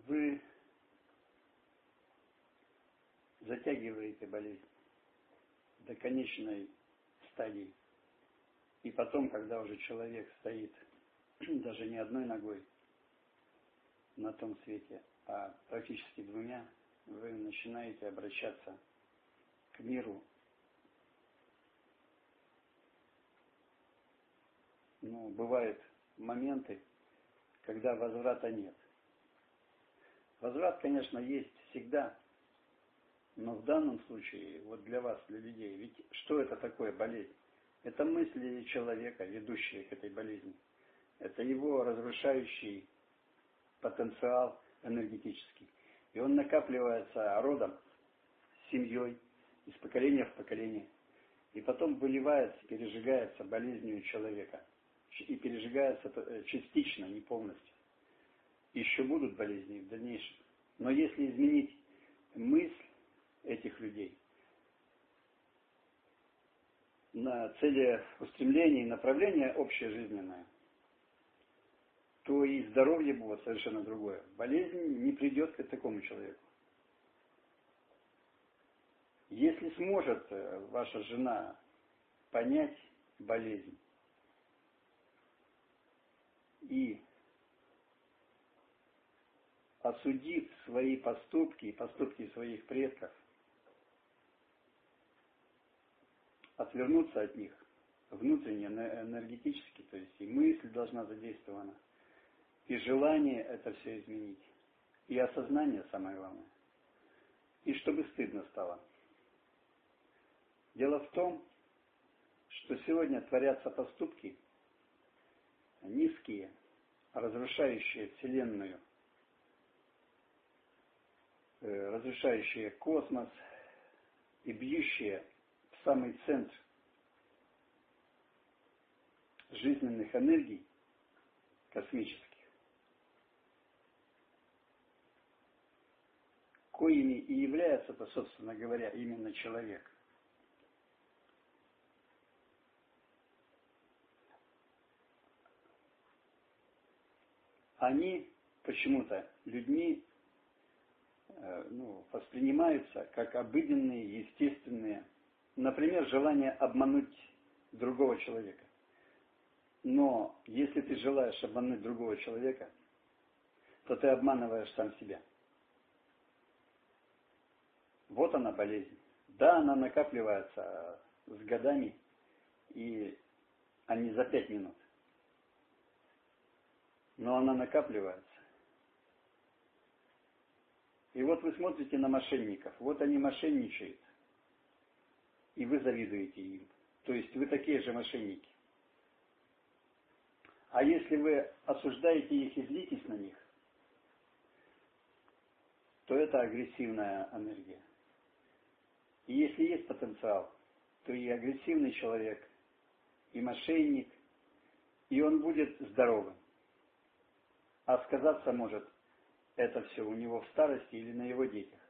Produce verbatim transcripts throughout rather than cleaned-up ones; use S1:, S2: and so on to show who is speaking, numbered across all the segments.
S1: вы затягиваете болезнь до конечной стадии. И потом, когда уже человек стоит даже не одной ногой на том свете, а практически двумя, вы начинаете обращаться к миру. Ну, бывают моменты, когда возврата нет. Возврат, конечно, есть всегда, но в данном случае, вот для вас, для людей, ведь что это такое болезнь? Это мысли человека, ведущие к этой болезни. Это его разрушающий потенциал энергетический. И он накапливается родом, семьей, из поколения в поколение. И потом выливается, пережигается болезнью человека. И пережигается частично, не полностью. Еще будут болезни в дальнейшем. Но если изменить мысль этих людей на целеустремление и направление общежизненное, то и здоровье будет совершенно другое. Болезнь не придет к такому человеку. Если сможет ваша жена понять болезнь и осудив свои поступки и поступки своих предков, отвернуться от них внутренне, энергетически, то есть и мысль должна задействована, и желание это все изменить, и осознание самое главное, и чтобы стыдно стало. Дело в том, что сегодня творятся поступки низкие, разрушающие Вселенную, разрушающие космос и бьющие в самый центр жизненных энергий космических, коими и является-то, собственно говоря, именно человек. Они почему-то людьми э, ну, воспринимаются как обыденные, естественные. Например, желание обмануть другого человека. Но если ты желаешь обмануть другого человека, то ты обманываешь сам себя. Вот она болезнь. Да, она накапливается с годами, и а не за пять минут. Но она накапливается. И вот вы смотрите на мошенников. Вот они мошенничают. И вы завидуете им. То есть вы такие же мошенники. А если вы осуждаете их и злитесь на них, то это агрессивная энергия. И если есть потенциал, то и агрессивный человек, и мошенник, и он будет здоровым. А сказаться может это все у него в старости или на его детях.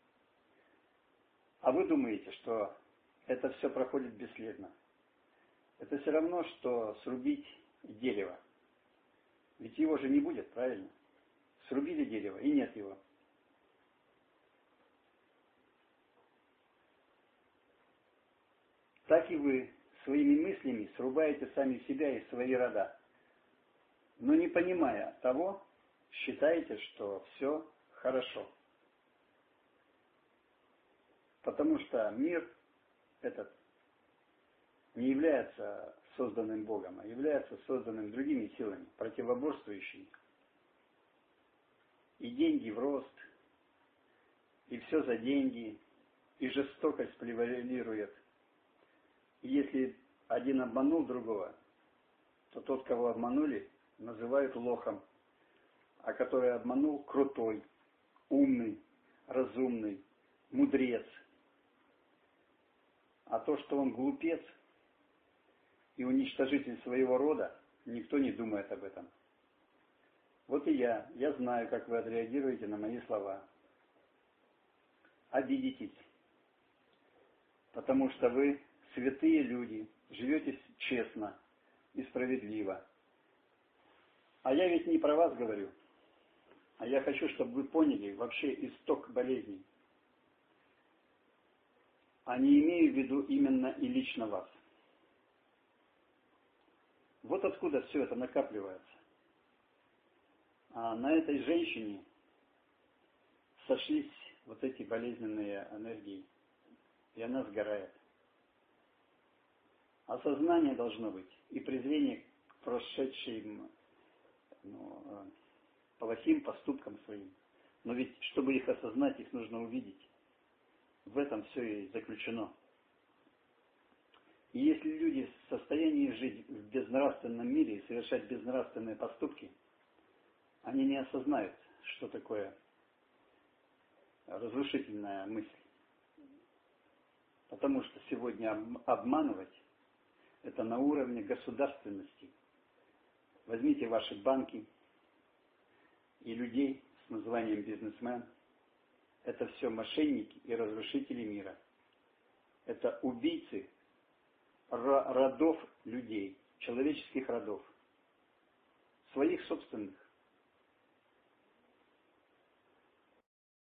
S1: А вы думаете, что это все проходит бесследно? Это все равно, что срубить дерево. Ведь его же не будет, правильно? Срубили дерево, и нет его. Так и вы своими мыслями срубаете сами себя и свои рода. Но не понимая того, считаете, что все хорошо. Потому что мир этот не является созданным Богом, а является созданным другими силами, противоборствующими. И деньги в рост, и все за деньги, и жестокость превалирует. И если один обманул другого, то тот, кого обманули, называют лохом, а который обманул, крутой, умный, разумный, мудрец. А то, что он глупец и уничтожитель своего рода, никто не думает об этом. Вот и я, я знаю, как вы отреагируете на мои слова. Обидитесь, потому что вы святые люди, живете честно и справедливо. А я ведь не про вас говорю, А я хочу, чтобы вы поняли вообще исток болезней. А не имею в виду именно и лично вас. Вот откуда все это накапливается. А на этой женщине сошлись вот эти болезненные энергии, и она сгорает. Осознание должно быть и презрение к прошедшим, ну, плохим поступкам своим. Но ведь, чтобы их осознать, их нужно увидеть. В этом все и заключено. И если люди в состоянии жить в безнравственном мире и совершать безнравственные поступки, они не осознают, что такое разрушительная мысль. Потому что сегодня обманывать – это на уровне государственности. Возьмите ваши банки и людей с названием бизнесмен. Это все мошенники и разрушители мира. Это убийцы родов людей, человеческих родов, своих собственных.